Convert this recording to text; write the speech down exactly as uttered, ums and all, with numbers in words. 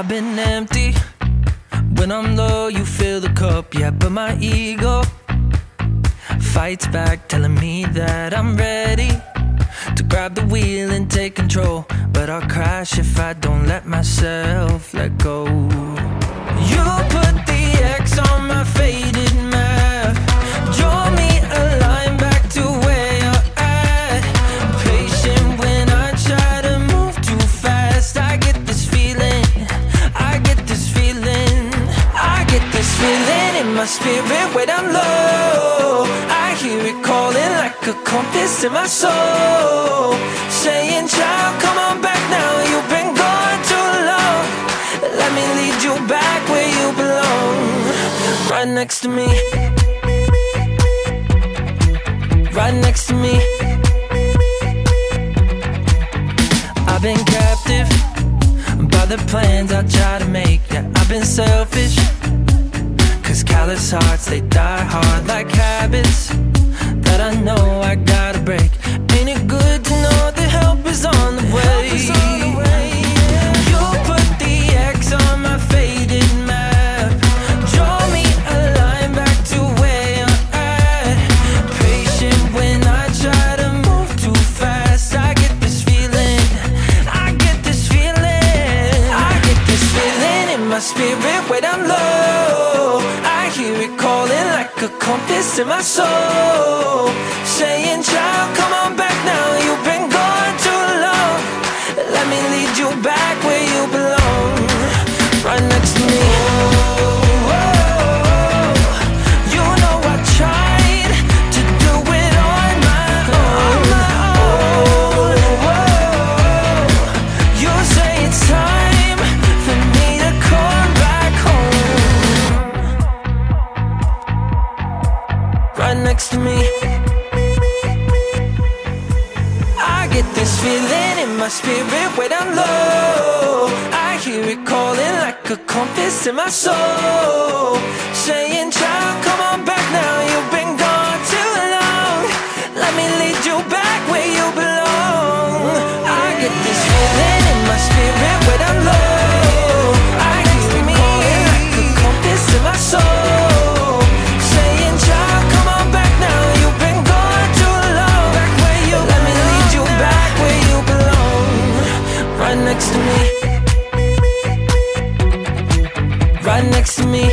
I've been empty. When I'm low, you fill the cup, yeah, but my ego fights back, telling me that I'm ready to grab the wheel and take control. But I'll crash if I don't let myself let go. You put the X on my faded map, draw me a line back to where you're at. Patient when I try to move too fast. I get this feeling, I get this feeling, I get this feeling in my spirit when I'm low. I hear it calling like a compass in my soul, saying, child, come on back now. You've been gone too long. Let me lead you back where you belong. Right next to me, right next to me. I've been captive by the plans I try to make. Yeah, I've been selfish, cause callous hearts, they die hard like habits that I know I gotta break. Ain't it good to know the help is on the way? You put the X on my faded map, draw me a line back to where you're at. Patient when I try to move too fast. I get this feeling, I get this feeling, I get this feeling in my spirit when I'm low. I hear it calling like a compass in my soul, saying, child, come on back now. You've been gone too long. Let me lead you back where you belong. Right next to me. Oh, you know I tried to do it on my own. Oh, you say it's time for me to come back home. Right next to me. I get this feeling in my spirit when I'm low. I hear it calling like a compass in my soul, saying, child, come on back now. You've been gone too long. Let me lead you back where you belong. I get this feeling in my spirit when I'm low. I hear it calling like a compass in my soul, saying, child, come on back now. You've been gone too long. Back where you Let me lead you back where you belong. Right next to me, right next to me.